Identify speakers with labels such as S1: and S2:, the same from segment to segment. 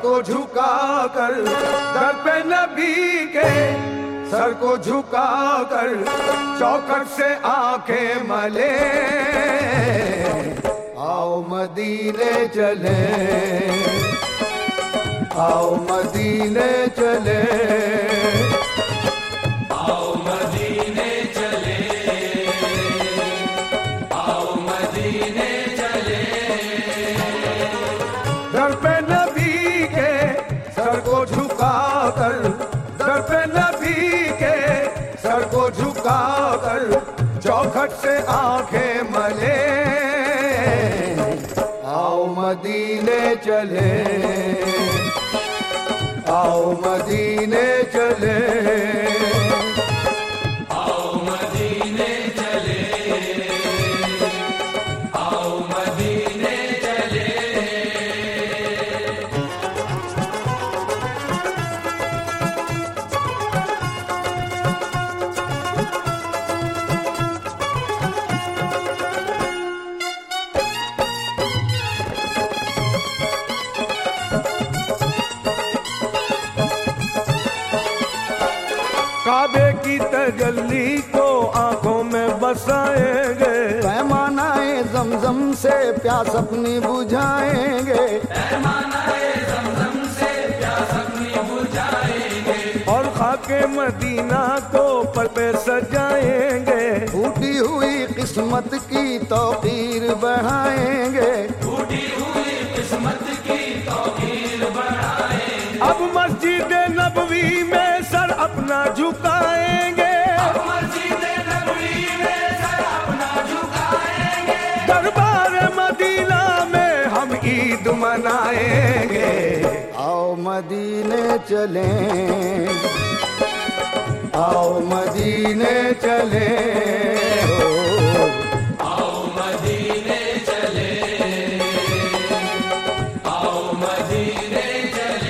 S1: को झुका कर, दर पे नबी के सर को झुका कर, चौखट से आंखें मले, आओ मदीने चले, आओ मदीने चले,
S2: आओ मदीने चले, आओ मदीने चले।
S1: दर पे नबी के सर को झुका कर, दर पे नबी के सर को झुका कर, चौखट से आंखें मले, आओ मदीने चले, आओ मदीने चले,
S2: आओ मदीने चले, आओ मदीने चले।
S1: काबे की तजल्ली को आंखों में बसाएंगे, पैमानाए ज़मज़म से प्यास अपनी बुझाएंगे,
S2: पैमानाए ज़मज़म से प्यास अपनी बुझाएंगे,
S1: और खाके मदीना को पल पे सजाएंगे, टूटी हुई किस्मत की तौकीर बढ़ाएंगे,
S2: टूटी हुई किस्मत की तौकीर बढ़ाएंगे।
S1: अब मस्जिद नबवी में सर अपना झुकाएंगे,
S2: अब मस्जिद नबवी में सर अपना झुकाएंगे,
S1: दरबार मदीना में हम ईद मनाएंगे, आओ मदीने चले, आओ मदीने चले,
S2: आओ मदीने चले, आओ मदीने चले।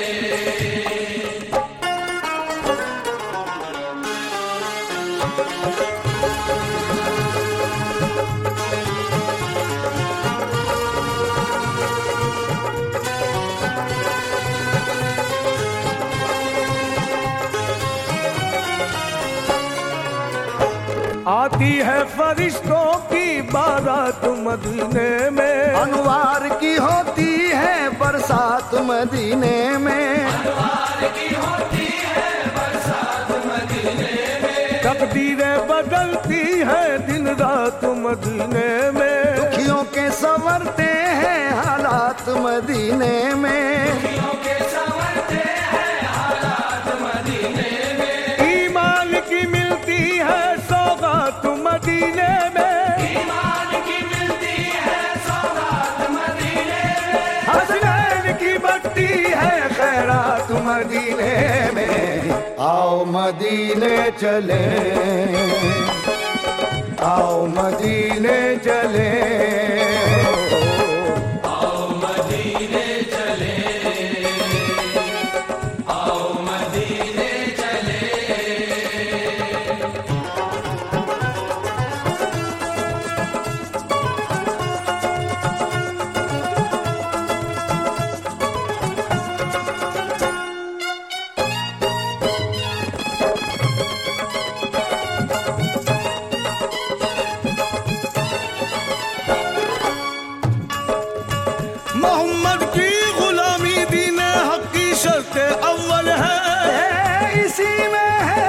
S1: आती है फरिश्तों की बारात मदीने में, अनवार की होती है बरसात मदीने में,
S2: अनवार की होती है बरसात मदीने में,
S1: तकदीरें बदलती है दिन रात मदीने में, दुखियों के संवरते हैं हालात मदीने में,
S2: दुखियों के संवरते हैं हालात मदीने में,
S1: ईमान की मिलती है सौगात मदीने में,
S2: ईमान की मिलती है सौगात मदीने में,
S1: हसनैन की बढ़ती है खैरात मदीने में, आओ मदीने चले, आओ मदीने चले,
S2: आओ मदीने चले, आओ मदीने चले।
S1: मोहम्मद की गुलामी दीन हक की शर्त अव्वल है, इसी में है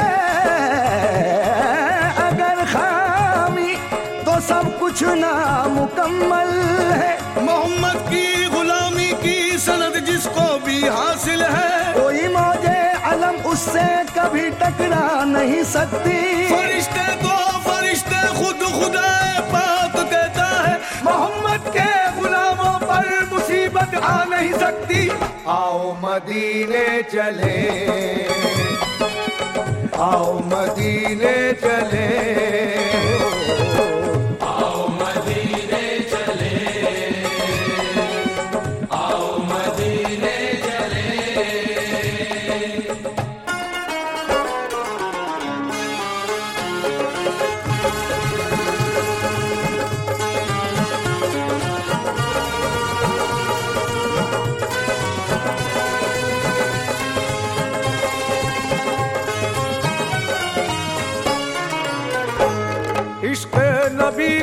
S1: अगर खामी तो सब कुछ नामुकम्मल है, मोहम्मद की गुलामी की सनद जिसको भी हासिल है, कोई मौजे अलम उससे कभी टकरा नहीं सकती, फरिश्ते को फरिश्ते खुद खुदा पाक कहता है, मोहम्मद के गुलामों पर मुसीबत आ नहीं सकती, आओ मदीने चले, आओ मदीने चले,
S2: आओ मदीने चले, आओ मदीने चले।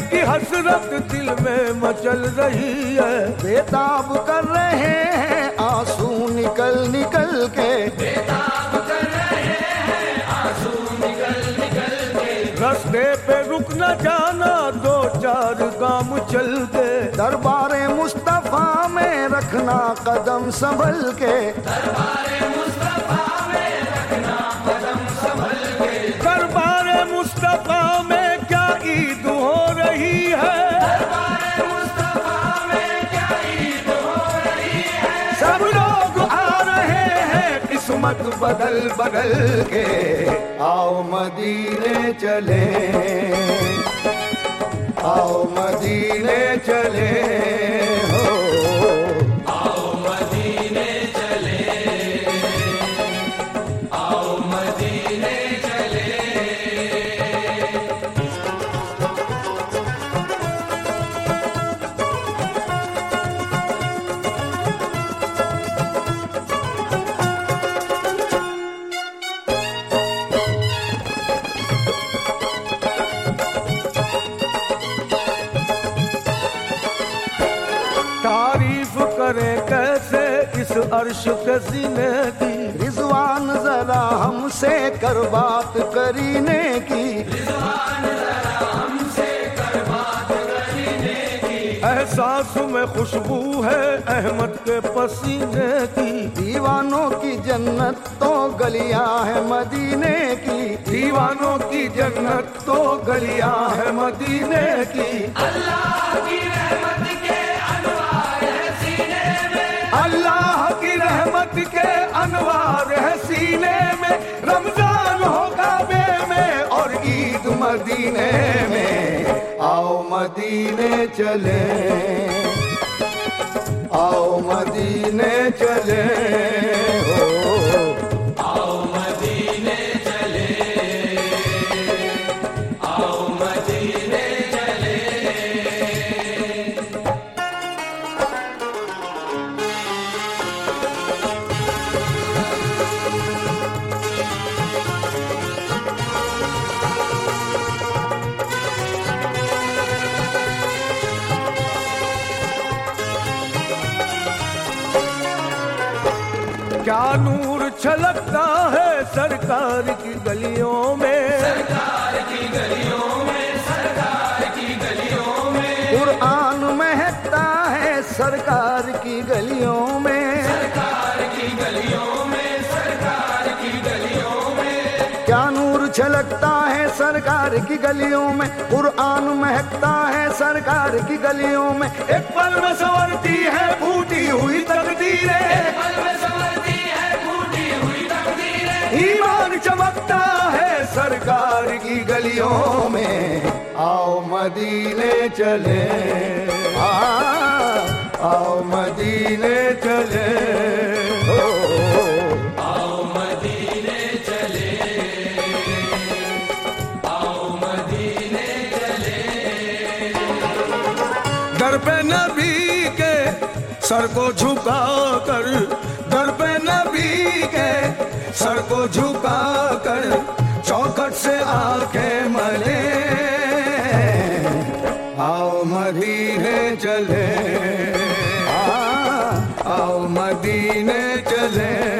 S1: की हसरत दिल में मचल रही है। बेताब कर रहे हैं आंसू निकल निकल के,
S2: बेताब कर रहे हैं आंसू निकल निकल के।
S1: रास्ते पे रुक न जाना, 2-4 गाम चल के। दरबारे मुस्तफा में रखना कदम संभल के,
S2: दरबारे मुस्तफा में रखना कदम संभल के।
S1: दरबारे मुस्तफा में क्या ईद हो रही है,
S2: दरबारे मुस्तफा में क्या ईद हो रही है।
S1: सब लोग आ रहे हैं किस्मत बदल बदल के। आओ मदीने चले, आओ मदीने चले हो,
S2: आओ मदीने चले, आओ मदीने चले।
S1: तारीफ करें कैसे इस अर्श के सीने की। रिजवान जरा हमसे कर बात करीने की,
S2: रिजवान जरा हमसे कर बात करीने की।
S1: एहसास में खुशबू है अहमद के पसीने की। दीवानों की जन्नत तो गलियां है मदीने की, दीवानों की जन्नत तो गलियां है मदीने की।
S2: अल्लाह की रहमत के अनवार है सीने में,
S1: अल्लाह की रहमत के अनवार है सीने में। रमजान हो काबे में और ईद मदीने में। आओ मदीने चले, आओ मदीने चले हो,
S2: आओ मदीने चले, आओ मदीने चले।
S1: क्या नूर छलकता है सरकार की गलियों में,
S2: सरकार की गलियों में, सरकार की गलियों में।
S1: कुरान महकता है सरकार की गलियों में,
S2: सरकार की गलियों में, सरकार की गलियों में।
S1: क्या नूर छलकता है सरकार की गलियों में। कुरान महकता है सरकार की गलियों में। एक पल में संवरती है फूटी हुई तकदीरें,
S2: पल में संवरती है फूटी हुई तकदीरें।
S1: ईमान चमकता है सरकार की गलियों में। आओ मदीने चले, आओ मदीने चले हो,
S2: आओ मदीने चले, आओ मदीने चले।
S1: दर पे नबी के सर को झुका कर, दर पे नबी के सर को झुका कर चौखट से आंखें मले। आओ मदीने चले, आओ मदीने चले।